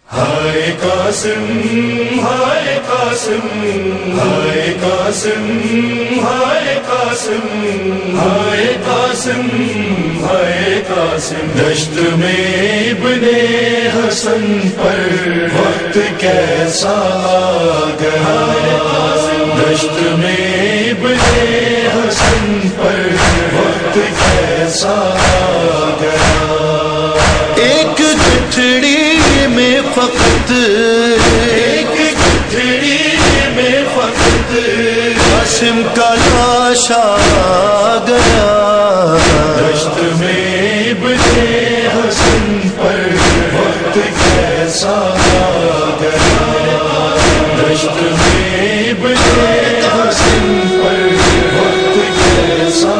ہائے قاسم ہائے قاسم ہائے قاسم ہائے قاسم ہائے قاسم ہائے قاسم دشت میں ابن حسن پر وقت کیسا گیا دشت میں ابن حسن پر وقت کیسا گیا ایک گٹھڑی میں فقط ایک گٹھڑی میں فقط قاسم کا لاش آ گیا دشت میں ابن حسن پر وقت کیسا گیا دشت میں ابن حسن پر وقت کیسا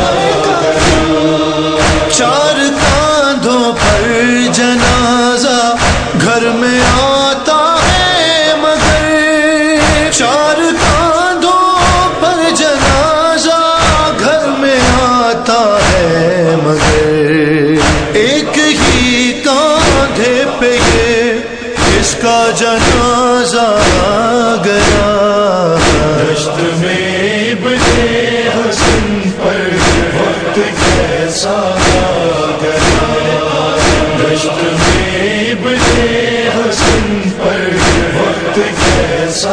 گیا چار کاندھوں پر جنازہ گھر میں آتا ہے مگر چار کاندھوں پر جنازہ گھر میں آتا ہے مگر ایک ہی کاندھے پہ یہ اس کا جنازہ گیا دشت میں ابن حسن پر وقت کیسا گیا دشت میں ابن حسن پر وقت کیسا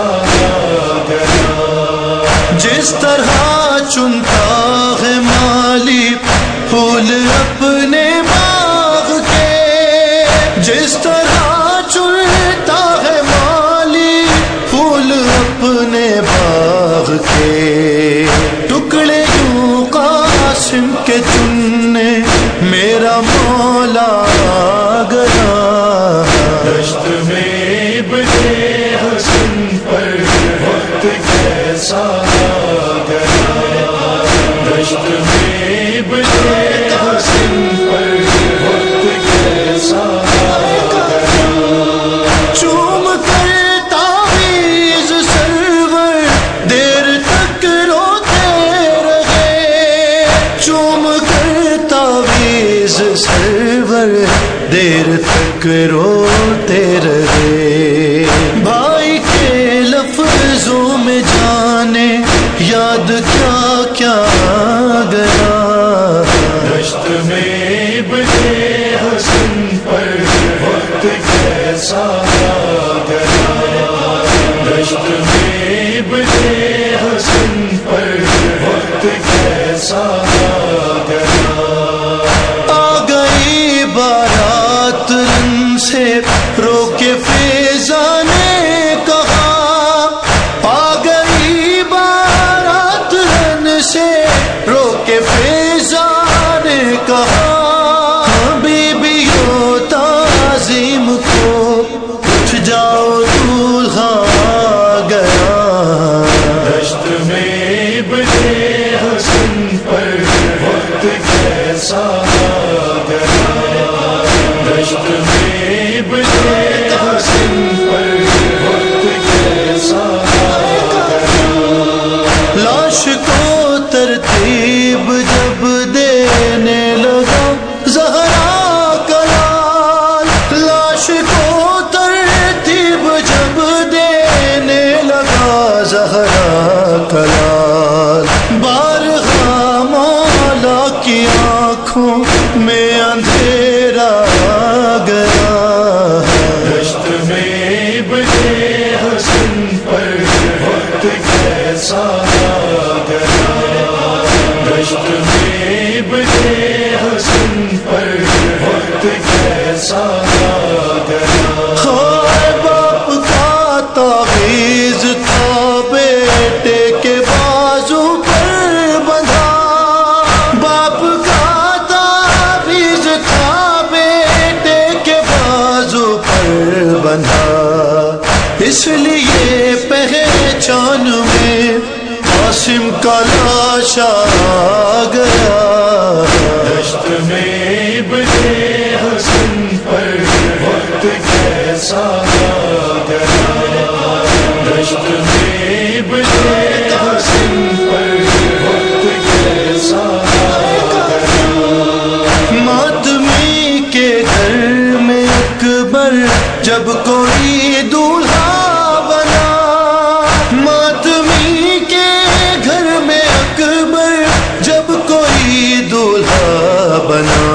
گیا جس طرح چنتا ہے مالی پھول اپنے باغ کے جس طرح چنتا ہے مالی پھول اپنے باغ کے ٹکڑے یوں قاسم کے چننے میرا مولا گیا دشت میں ابن حسن پر وقت کیسا گیا دشت میں ابن حسن پر وقت کیسا گیا چوم کر تعویذ سرور دیر تک روتے رہے چوم کر تعویذ سرور دیر تک روتے رہے بھائی کے لفظوں میں جانے یاد کیا کیا گیا دشت میں ابن حسن پر وقت کیسا گیا دشت میں ابن حسن پر وقت کیسا گیا آ گئی بارات رن سے رو کے فیضا نے کہا آ گئی بارات رن سے رو کے فیضا نے کہا بیبیوں تعظیم کو اٹھ جاؤ دولہا گیا دشت میں ابن حسن پر وقت کیسا گیا دشت میں ابن حسن پر وقت کیسا گیا لاش کو ترتیب جب دینے لگا زہرا کا لال لاش کو ترتیب جب دینے لگا زہرا کا لال بارگاہ مولا کی آنکھوں میں اندھیرا گیا دشت میں ابن حسن پر وقت کیسا گیا دشت میں ابن حسن پر وقت کیسا گیا ہائے باپ کا تعویذ تھا بیٹے کے بازو پر بندھا باپ کا تعویذ تھا بیٹے کے بازو پر بندھا اس لیے پہچان میں قاسم کا لاش آ گیا دشت میں ابن حسن پر وقت کیسا گیا دشت میں ابن حسن پر وقت کیسا گیا ماتمی کے گھر میں اکبر جب کوئی دولہا بنا، ماتمی کے گھر میں اکبر جب کوئی دولہا بنا،